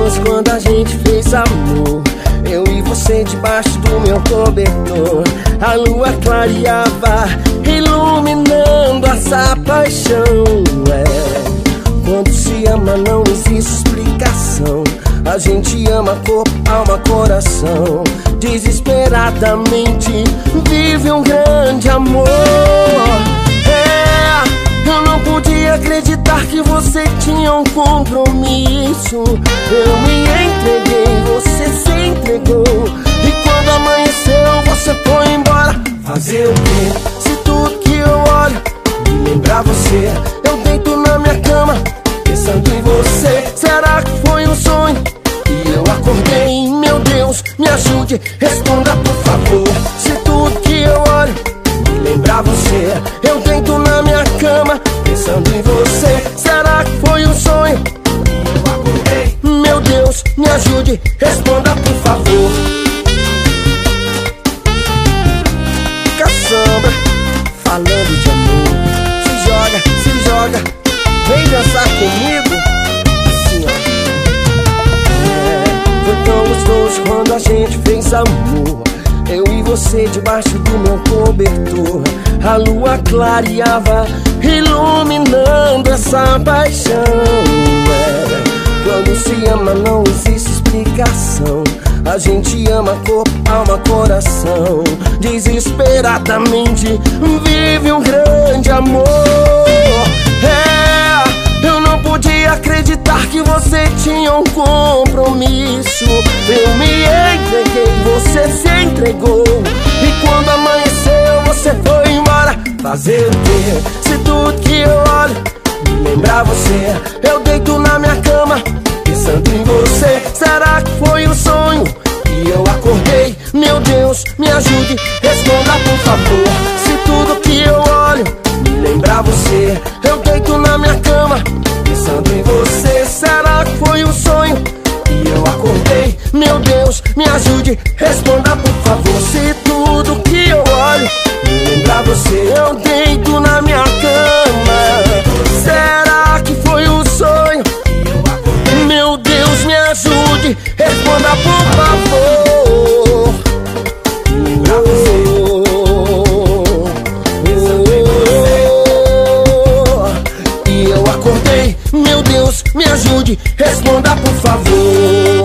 dois quando a gente fez amor. Eu e você debaixo do meu cobertor. A lua clareava, iluminando essa paixão. Quando se ama não existe explicação. A gente ama corpo, alma, coração. Desesperadamente vive um grande amor. Eu não podia acreditar que você tinha um compromisso. Eu me entreguei, você se entregou. E quando amanheceu você foi embora. Fazer o quê? Se tudo que eu olho me lembra você. Eu deito na minha cama pensando em você. Será que foi um sonho? E eu acordei, meu Deus, me ajude, responda por favor. Se tudo que eu olho me lembra você. Eu deito na minha cama pensando em você. Será que foi um sonho? E eu acordei, meu Deus, me ajude, responda por favor. Caçamba, falando de amor. Se joga, vem dançar comigo. Assim ó. Foi tão gostoso quando a gente fez amor. Eu e você debaixo do meu cobertor. A lua clareava, iluminando essa paixão. Quando se ama não existe explicação. A gente ama corpo, alma, coração. Desesperadamente vive um grande amor. Eu não podia acreditar que você tinha um compromisso. Eu me entreguei, você se entregou. E quando amanheceu você foi embora. Fazer o quê? Se tudo que eu olho me lembra você. Eu deito na minha cama pensando em você. Será que foi um sonho? E eu acordei, meu Deus, me ajude, responda por favor. Se tudo que eu olho me lembra você. Eu deito na minha cama pensando em você. Será que foi um sonho? E eu acordei, meu Deus, me ajude, responda por favor. Se tudo que eu olho me lembra você. Eu deito na minha cama. Será que foi um sonho? Meu Deus, me ajude, responda por favor. Lembra você. E eu acordei, meu Deus, me ajude, responda por favor.